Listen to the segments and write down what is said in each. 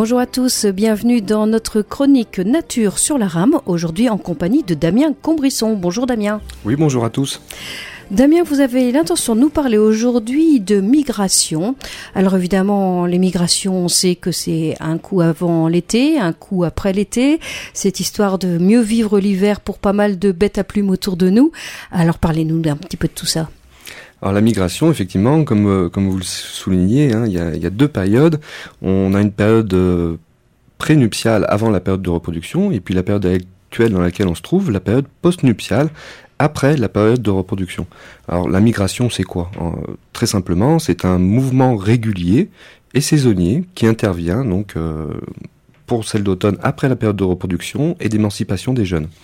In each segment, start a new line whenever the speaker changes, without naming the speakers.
Bonjour à tous, bienvenue dans notre chronique Nature sur la rame, aujourd'hui en compagnie de Damien Combrisson. Bonjour Damien.
Oui, bonjour à tous.
Damien, vous avez l'intention de nous parler aujourd'hui de migration. Alors évidemment, les migrations, on sait que c'est un coup avant l'été, un coup après l'été. Cette histoire de mieux vivre l'hiver pour pas mal de bêtes à plumes autour de nous. Alors parlez-nous un petit peu de tout ça.
Alors la migration, effectivement, comme vous le soulignez, il y a deux périodes. On a une période prénuptiale avant la période de reproduction, et puis la période actuelle dans laquelle on se trouve, la période postnuptiale, après la période de reproduction. Alors la migration, c'est quoi ? Très simplement, c'est un mouvement régulier et saisonnier qui intervient donc pour celle d'automne après la période de reproduction et d'émancipation des jeunes.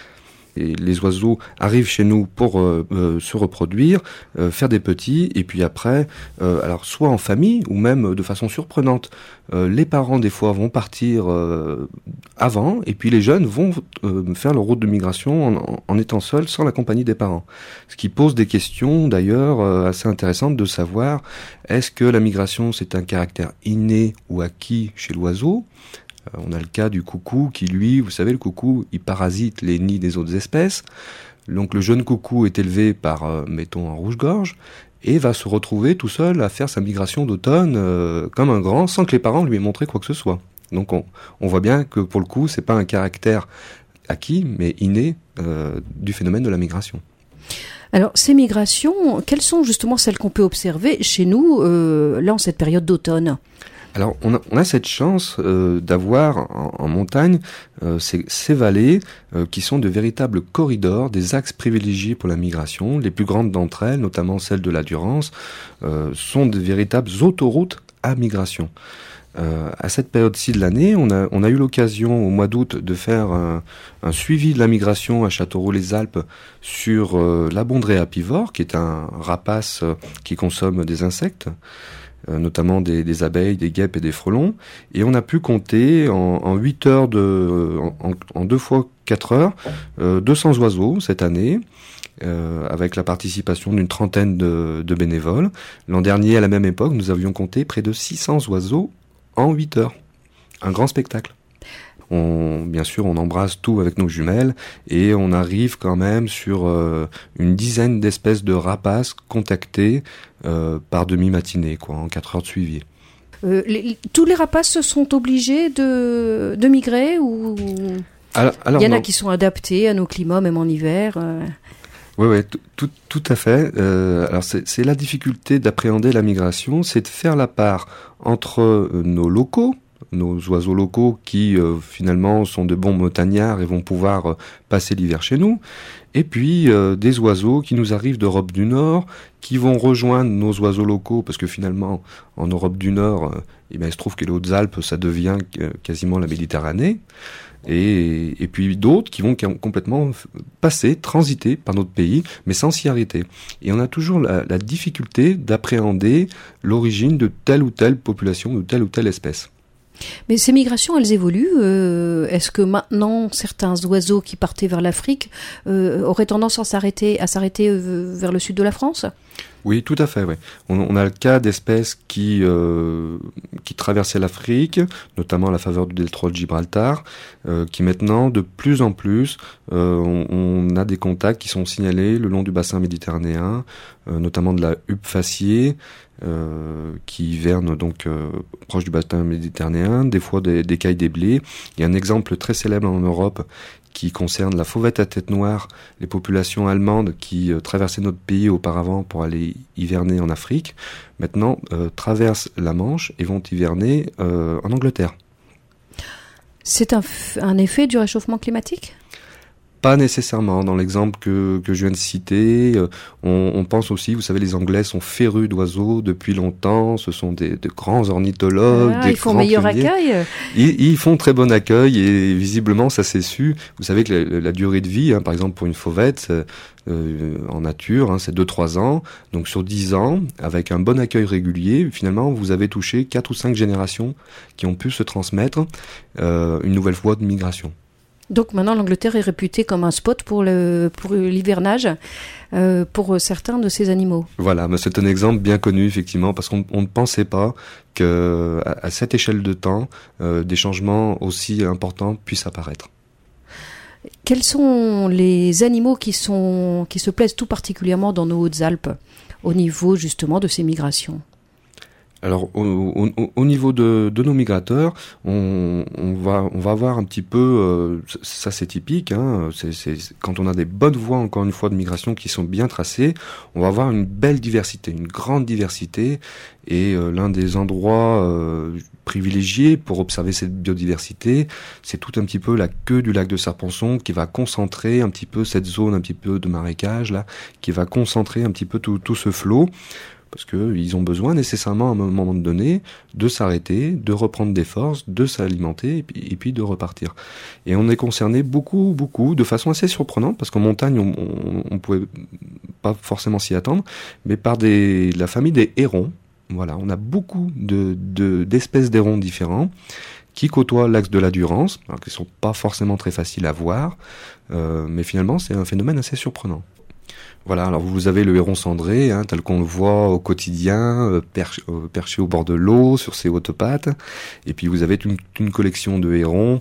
Et les oiseaux arrivent chez nous pour se reproduire, faire des petits, et puis après, alors soit en famille ou même de façon surprenante, les parents des fois vont partir avant, et puis les jeunes vont faire leur route de migration en étant seuls, sans la compagnie des parents. Ce qui pose des questions d'ailleurs assez intéressantes de savoir, est-ce que la migration c'est un caractère inné ou acquis chez l'oiseau ? On a le cas du coucou qui, lui, vous savez, le coucou, il parasite les nids des autres espèces. Donc le jeune coucou est élevé par, mettons, un rouge-gorge, et va se retrouver tout seul à faire sa migration d'automne comme un grand, sans que les parents lui aient montré quoi que ce soit. Donc on voit bien que pour le coup, c'est pas un caractère acquis, mais inné du phénomène de la migration.
Alors, ces migrations, quelles sont justement celles qu'on peut observer chez nous, là, en cette période d'automne ?
Alors, on a cette chance d'avoir en montagne ces vallées qui sont de véritables corridors, des axes privilégiés pour la migration. Les plus grandes d'entre elles, notamment celles de la Durance, sont de véritables autoroutes à migration. À cette période-ci de l'année, on a eu l'occasion au mois d'août de faire un suivi de la migration à Châteauroux-les-Alpes sur l'abondré apivore, qui est un rapace qui consomme des insectes, notamment des abeilles, des guêpes et des frelons, et on a pu compter en 8 heures en 2 fois 4 heures 200 oiseaux cette année, avec la participation d'une trentaine de bénévoles. L'an dernier, à la même époque, nous avions compté près de 600 oiseaux en 8 heures. Un grand spectacle. Bien sûr, on embrasse tout avec nos jumelles et on arrive quand même sur une dizaine d'espèces de rapaces contactées par demi-matinée, en 4 heures de suivi.
Tous les rapaces sont obligés de migrer ou
alors,
il y en a qui sont adaptés à nos climats, même en hiver
Oui, tout à fait. Alors c'est la difficulté d'appréhender la migration, c'est de faire la part entre nos locaux, nos oiseaux locaux qui finalement sont de bons montagnards et vont pouvoir passer l'hiver chez nous, et puis des oiseaux qui nous arrivent d'Europe du Nord, qui vont rejoindre nos oiseaux locaux, parce que finalement en Europe du Nord, il se trouve que les Hautes-Alpes, ça devient quasiment la Méditerranée, et puis d'autres qui vont complètement transiter par notre pays, mais sans s'y arrêter. Et on a toujours la difficulté d'appréhender l'origine de telle ou telle population, de telle ou telle espèce.
Mais ces migrations, elles évoluent. Est-ce que maintenant, certains oiseaux qui partaient vers l'Afrique auraient tendance à s'arrêter vers le sud de la France ?
Oui, tout à fait. Oui. On a le cas d'espèces qui traversaient l'Afrique, notamment à la faveur du détroit de Gibraltar, qui maintenant, de plus en plus, on a des contacts qui sont signalés le long du bassin méditerranéen, notamment de la huppe faciée, qui hiverne donc proche du bassin méditerranéen, des fois des cailles des blés. Il y a un exemple très célèbre en Europe qui concerne la fauvette à tête noire, les populations allemandes qui traversaient notre pays auparavant pour aller hiverner en Afrique, maintenant traversent la Manche et vont hiverner en Angleterre.
C'est un effet du réchauffement climatique ?
Pas nécessairement. Dans l'exemple que je viens de citer, on pense aussi, vous savez, les Anglais sont férus d'oiseaux depuis longtemps, ce sont de grands ornithologues,
ils font meilleur accueil.
Ils font très bon accueil et visiblement ça s'est su. Vous savez que la durée de vie, par exemple pour une fauvette, en nature, c'est 2-3 ans. Donc sur 10 ans, avec un bon accueil régulier, finalement vous avez touché 4 ou 5 générations qui ont pu se transmettre une nouvelle voie de migration.
Donc maintenant, l'Angleterre est réputée comme un spot pour l'hivernage pour certains de ces animaux.
Voilà, mais c'est un exemple bien connu effectivement, parce qu'on ne pensait pas que à cette échelle de temps, des changements aussi importants puissent apparaître.
Quels sont les animaux qui se plaisent tout particulièrement dans nos Hautes-Alpes au niveau justement de ces migrations ?
Alors au niveau de nos migrateurs, on va avoir un petit peu, ça c'est typique, hein, c'est quand on a des bonnes voies encore une fois de migration qui sont bien tracées, on va avoir une belle diversité, une grande diversité, et l'un des endroits privilégiés pour observer cette biodiversité, c'est tout un petit peu la queue du lac de Serponçon qui va concentrer un petit peu cette zone un petit peu de marécage là, qui va concentrer un petit peu tout ce flot. Parce qu'ils ont besoin nécessairement à un moment donné de s'arrêter, de reprendre des forces, de s'alimenter et puis de repartir. Et on est concerné beaucoup, de façon assez surprenante, parce qu'en montagne on pouvait pas forcément s'y attendre, mais par la famille des hérons. Voilà, on a beaucoup d'espèces d'hérons différents qui côtoient l'axe de la Durance, alors qu'ils sont pas forcément très faciles à voir, mais finalement c'est un phénomène assez surprenant. Voilà, alors vous avez le héron cendré, hein, tel qu'on le voit au quotidien, perché au bord de l'eau, sur ses hautes pattes. Et puis vous avez une collection de hérons.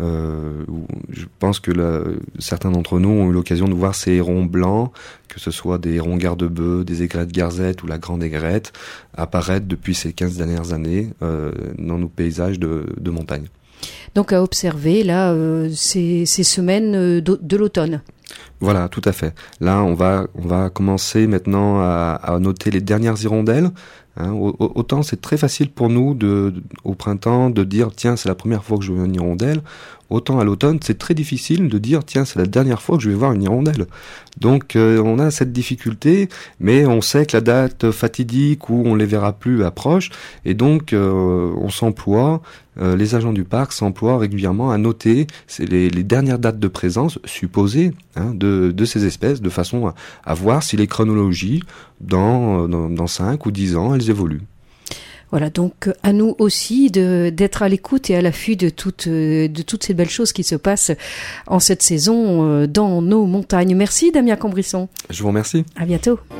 Je pense que certains d'entre nous ont eu l'occasion de voir ces hérons blancs, que ce soit des hérons garde-bœufs, des aigrettes garzette ou la grande aigrette, apparaître depuis ces 15 dernières années dans nos paysages de montagne.
Donc à observer là ces semaines de l'automne.
Voilà, tout à fait. Là, on va commencer maintenant à noter les dernières hirondelles. Hein, autant c'est très facile pour nous au printemps de dire tiens, c'est la première fois que je vois une hirondelle. Autant à l'automne, c'est très difficile de dire tiens, c'est la dernière fois que je vais voir une hirondelle. Donc on a cette difficulté, mais on sait que la date fatidique où on les verra plus approche, et donc on s'emploie, les agents du parc s'emploient régulièrement à noter les dernières dates de présence supposées de ces espèces, de façon à voir si les chronologies dans 5 ou 10 ans elles évoluent.
Voilà, donc à nous aussi d'être à l'écoute et à l'affût de toutes ces belles choses qui se passent en cette saison dans nos montagnes. Merci Damien Cambrisson.
Je vous remercie.
À bientôt.